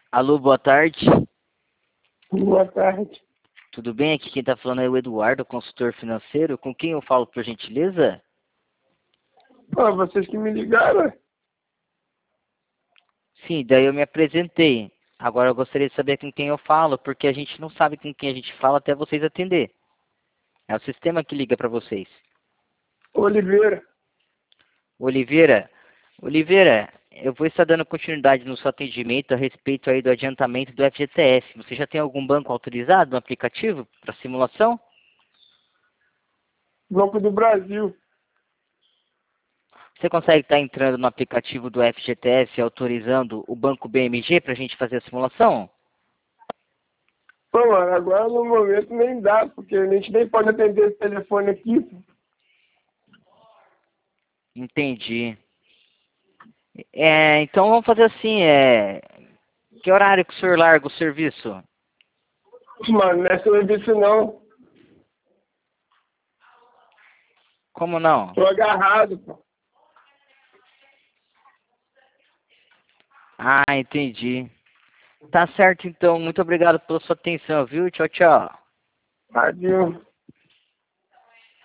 Alô, boa tarde. Boa tarde. Tudo bem? Aqui quem está falando é o Eduardo, consultor financeiro. Com quem eu falo, por gentileza? Pô, vocês que me ligaram? Sim, daí eu me apresentei. Agora eu gostaria de saber com quem eu falo, porque a gente não sabe com quem a gente fala até vocês atender. É o sistema que liga para vocês. Oliveira. Oliveira, eu vou estar dando continuidade no seu atendimento a respeito aí do adiantamento do FGTS. Você já tem algum banco autorizado no aplicativo para simulação? Banco do Brasil. Você consegue estar entrando no aplicativo do FGTS e autorizando o Banco BMG para a gente fazer a simulação? Pô, mano, agora no momento nem dá, porque a gente nem pode atender esse telefone aqui. Entendi. Então vamos fazer assim, que horário que o senhor larga o serviço? Mano, não é serviço não. Como não? Tô agarrado, pô. Ah, entendi. Tá certo então, muito obrigado pela sua atenção, viu? Tchau, tchau. Adeus.